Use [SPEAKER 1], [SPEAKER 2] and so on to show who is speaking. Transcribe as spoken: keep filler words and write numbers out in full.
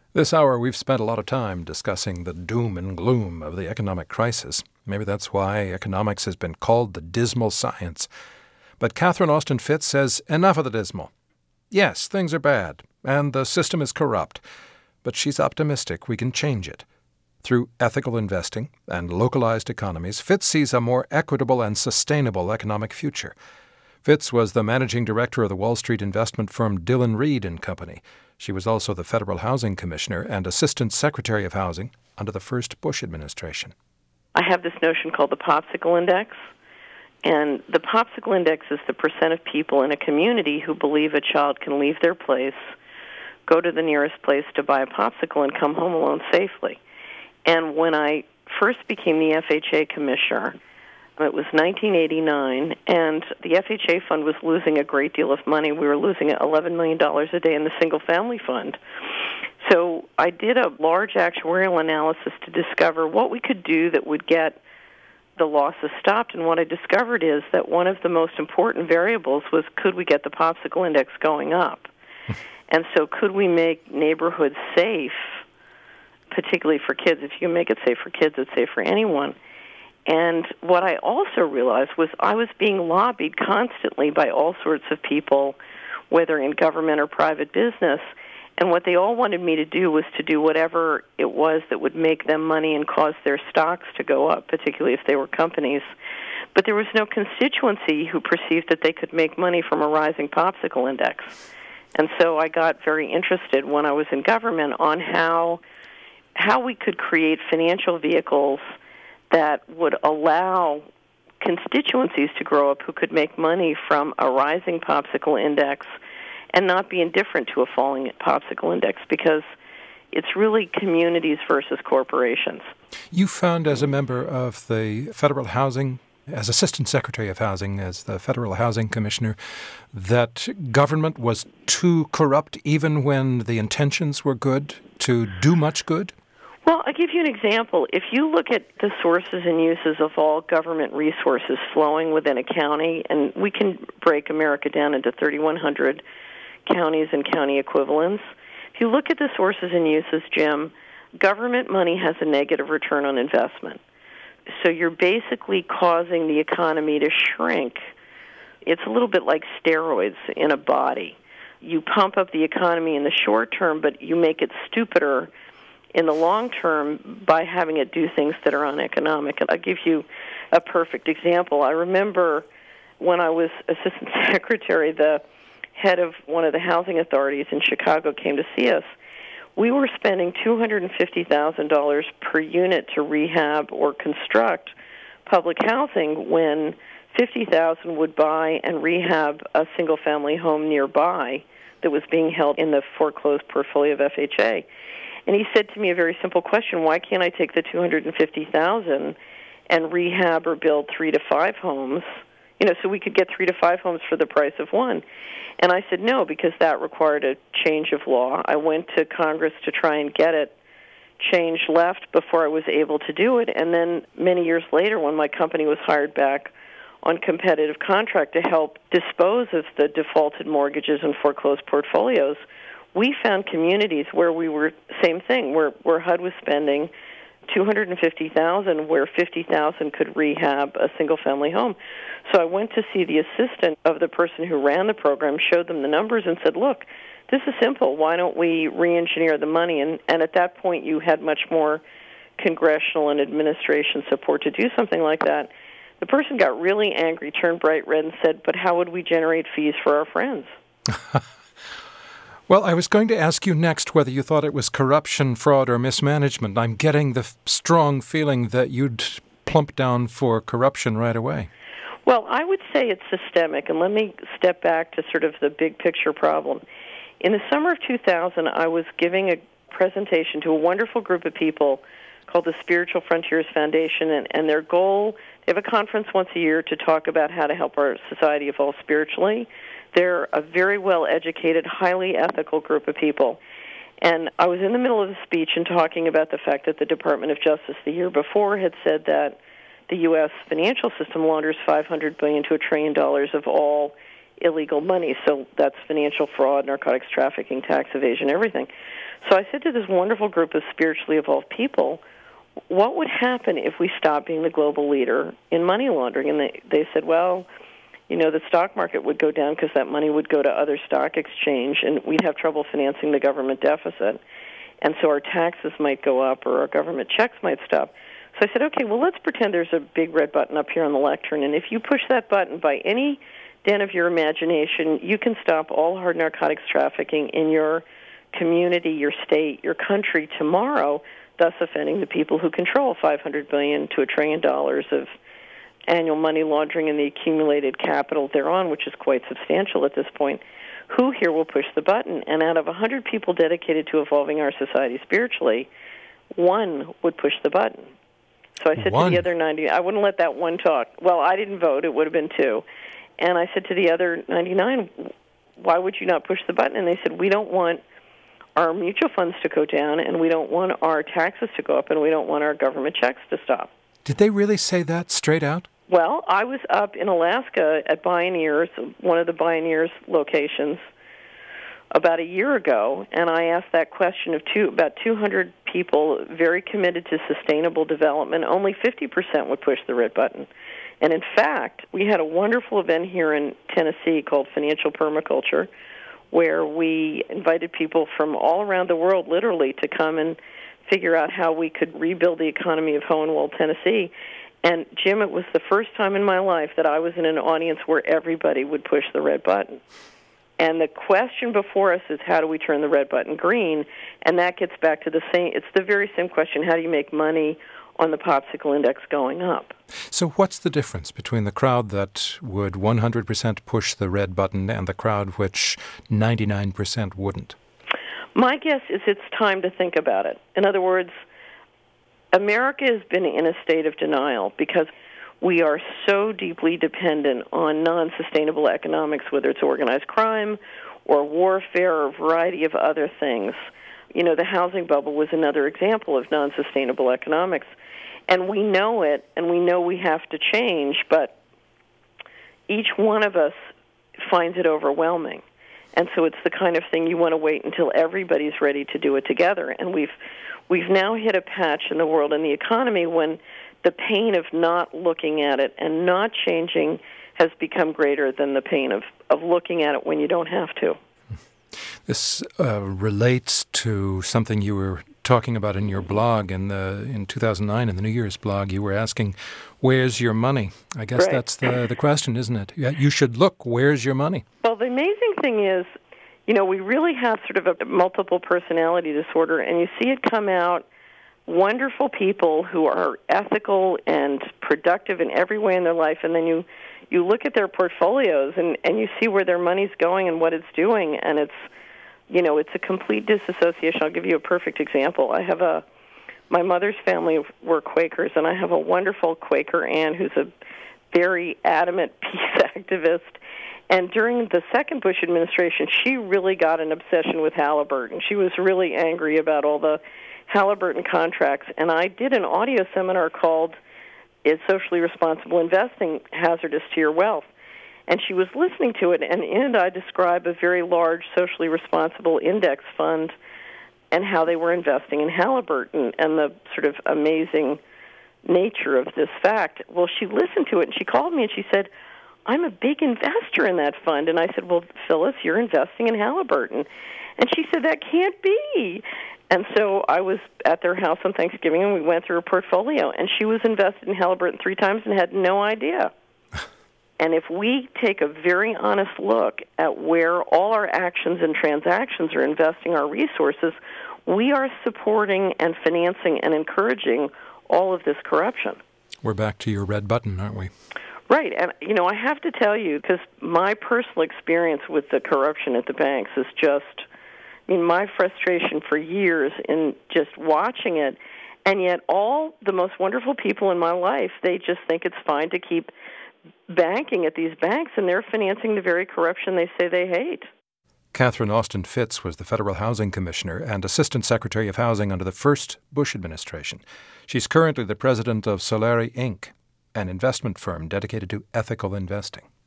[SPEAKER 1] This hour, we've spent a lot of time discussing the doom and gloom of the economic crisis. Maybe that's why economics has been called the dismal science. But Catherine Austin Fitts says enough of the dismal. Yes, things are bad, and the system is corrupt, but she's optimistic we can change it. Through ethical investing and localized economies, Fitts sees a more equitable and sustainable economic future. Fitts was the managing director of the Wall Street investment firm Dillon Read and Company. She was also the Federal Housing Commissioner and Assistant Secretary of Housing under the first Bush administration.
[SPEAKER 2] I have this notion called the Popsicle Index, and the Popsicle Index is the percent of people in a community who believe a child can leave their place, go to the nearest place to buy a popsicle, and come home alone safely. And when I first became the F H A commissioner, it was nineteen eighty-nine, and the F H A fund was losing a great deal of money. We were losing eleven million dollars a day in the single-family fund. So I did a large actuarial analysis to discover what we could do that would get the losses stopped. And what I discovered is that one of the most important variables was, could we get the Popsicle Index going up? And so could we make neighborhoods safe, particularly for kids? If you can make it safe for kids, it's safe for anyone. And what I also realized was I was being lobbied constantly by all sorts of people, whether in government or private business, and what they all wanted me to do was to do whatever it was that would make them money and cause their stocks to go up, particularly if they were companies. But there was no constituency who perceived that they could make money from a rising Popsicle Index. And so I got very interested when I was in government on how how we could create financial vehicles that would allow constituencies to grow up who could make money from a rising Popsicle Index and not be indifferent to a falling Popsicle Index, because it's really communities versus corporations.
[SPEAKER 1] You found, as a member of the Federal Housing, as Assistant Secretary of Housing, as the Federal Housing Commissioner, that government was too corrupt even when the intentions were good to do much good?
[SPEAKER 2] Well, I'll give you an example. If you look at the sources and uses of all government resources flowing within a county, and we can break America down into thirty-one hundred counties and county equivalents. If you look at the sources and uses, Jim, government money has a negative return on investment. So you're basically causing the economy to shrink. It's a little bit like steroids in a body. You pump up the economy in the short term, but you make it stupider in the long term by having it do things that are uneconomic. And I'll give you a perfect example. I remember when I was Assistant Secretary, the head of one of the housing authorities in Chicago came to see us. We were spending two hundred fifty thousand dollars per unit to rehab or construct public housing when fifty thousand dollars would buy and rehab a single-family home nearby that was being held in the foreclosed portfolio of F H A. And he said to me a very simple question: why can't I take the two hundred fifty thousand dollars and rehab or build three to five homes, you know, so we could get three to five homes for the price of one? And I said no, because that required a change of law. I went to Congress to try and get it changed left before I was able to do it. And then many years later, when my company was hired back on competitive contract to help dispose of the defaulted mortgages and foreclosed portfolios, we found communities where we were, same thing, where, where H U D was spending two hundred fifty thousand dollars, where fifty thousand dollars could rehab a single-family home. So I went to see the assistant of the person who ran the program, showed them the numbers, and said, look, this is simple. Why don't we re-engineer the money? And, and at that point, you had much more congressional and administration support to do something like that. The person got really angry, turned bright red, and said, but how would we generate fees for our friends?
[SPEAKER 1] Well, I was going to ask you next whether you thought it was corruption, fraud, or mismanagement. I'm getting the f- strong feeling that you'd plump down for corruption right away.
[SPEAKER 2] Well, I would say it's systemic, and let me step back to sort of the big picture problem. In the summer of two thousand, I was giving a presentation to a wonderful group of people called the Spiritual Frontiers Foundation, and, and their goal, they have a conference once a year to talk about how to help our society evolve spiritually. They're a very well-educated, highly ethical group of people. And I was in the middle of the speech and talking about the fact that the Department of Justice the year before had said that the U S financial system launders five hundred billion dollars to a trillion dollars of all illegal money. So that's financial fraud, narcotics trafficking, tax evasion, everything. So I said to this wonderful group of spiritually evolved people, what would happen if we stopped being the global leader in money laundering? And they, they said, well, you know, the stock market would go down because that money would go to other stock exchange, and we'd have trouble financing the government deficit. And so our taxes might go up or our government checks might stop. So I said, okay, well, let's pretend there's a big red button up here on the lectern, and if you push that button by any den of your imagination, you can stop all hard narcotics trafficking in your community, your state, your country tomorrow, thus offending the people who control five hundred billion dollars to a trillion dollars of annual money laundering and the accumulated capital thereon, which is quite substantial at this point. Who here will push the button? And out of one hundred people dedicated to evolving our society spiritually, one would push the button. So I said
[SPEAKER 1] one.
[SPEAKER 2] to the other ninety, I wouldn't let that one talk. Well, I didn't vote. It would have been two. And I said to the other ninety-nine, why would you not push the button? And they said, we don't want our mutual funds to go down, and we don't want our taxes to go up, and we don't want our government checks to stop.
[SPEAKER 1] Did they really say that straight out?
[SPEAKER 2] Well, I was up in Alaska at Bioneers, one of the Bioneers locations, about a year ago, and I asked that question of two, about two hundred people very committed to sustainable development. Only fifty percent would push the red button. And in fact, we had a wonderful event here in Tennessee called Financial Permaculture, where we invited people from all around the world, literally, to come and figure out how we could rebuild the economy of Hohenwald, Tennessee. And, Jim, it was the first time in my life that I was in an audience where everybody would push the red button. And the question before us is, how do we turn the red button green? And that gets back to the same, it's the very same question, how do you make money on the popsicle index going up?
[SPEAKER 1] So what's the difference between the crowd that would one hundred percent push the red button and the crowd which ninety-nine percent wouldn't?
[SPEAKER 2] My guess is it's time to think about it. In other words, America has been in a state of denial because we are so deeply dependent on non-sustainable economics, whether it's organized crime or warfare or a variety of other things. You know, the housing bubble was another example of non-sustainable economics. And we know it, and we know we have to change, but each one of us finds it overwhelming. And so it's the kind of thing you want to wait until everybody's ready to do it together. And we've we've now hit a patch in the world and the economy when the pain of not looking at it and not changing has become greater than the pain of, of looking at it when you don't have to.
[SPEAKER 1] This uh, relates to something you were talking about in your blog in the in two thousand nine, in the New Year's blog. You were asking, where's your money? I guess
[SPEAKER 2] right.
[SPEAKER 1] that's the, the question, isn't it? You should look, where's your money?
[SPEAKER 2] Well, the amazing thing is, you know, we really have sort of a multiple personality disorder, and you see it come out, wonderful people who are ethical and productive in every way in their life, and then you, you look at their portfolios and, and you see where their money's going and what it's doing, and it's, you know, it's a complete disassociation. I'll give you a perfect example. I have a, my mother's family were Quakers, and I have a wonderful Quaker aunt who's a very adamant peace activist. And during the second Bush administration, she really got an obsession with Halliburton. She was really angry about all the Halliburton contracts. And I did an audio seminar called Is Socially Responsible Investing Hazardous to Your Wealth? And she was listening to it, and in it I describe a very large socially responsible index fund and how they were investing in Halliburton and the sort of amazing nature of this fact. Well, she listened to it, and she called me, and she said, I'm a big investor in that fund. And I said, well, Phyllis, you're investing in Halliburton. And she said, that can't be. And so I was at their house on Thanksgiving, and we went through her portfolio, and she was invested in Halliburton three times and had no idea. And if we take a very honest look at where all our actions and transactions are investing our resources, we are supporting and financing and encouraging all of this corruption.
[SPEAKER 1] We're back to your red button, aren't we?
[SPEAKER 2] Right. And, you know, I have to tell you, because my personal experience with the corruption at the banks is just, I mean, my frustration for years in just watching it, and yet all the most wonderful people in my life, they just think it's fine to keep banking at these banks, and they're financing the very corruption they say they hate.
[SPEAKER 1] Catherine Austin Fitts was the Federal Housing Commissioner and Assistant Secretary of Housing under the first Bush administration. She's currently the president of Solari, Incorporated, an investment firm dedicated to ethical investing.